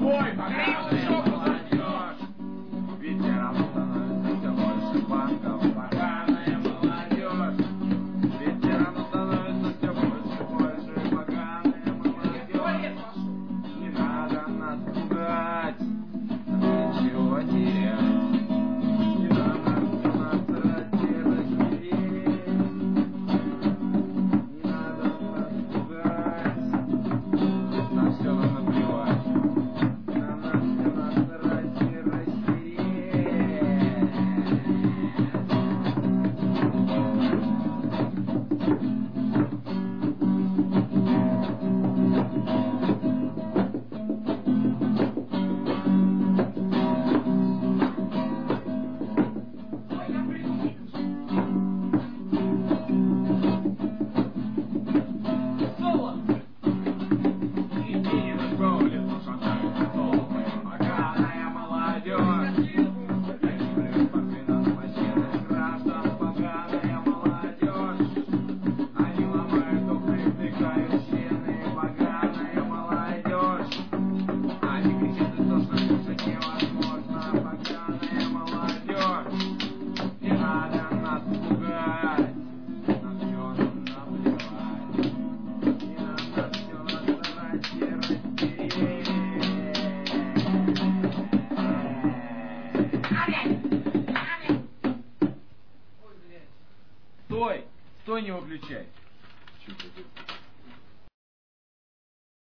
Стой, поганая молодежь! Ветеранов становится все больше банков. Поганая молодежь! Ветеранов становится все больше. Поганая молодежь! Не надо нас пугать, ничего терять. Не надо нас растерять. Не надо нас пугать. На все надо плевать. На нас все надо растереть. Поганая молодежь! Спортсменов, машинах, граждан, поганая молодежь! Они ломают окна и втыкают стены, поганая молодежь! Они кричат истошно, слушать невозможно, поганая молодежь! Не надо нас пугать, на все нам наплевать. Не надо все насрать и растереть. Стой! Стой, не выключай!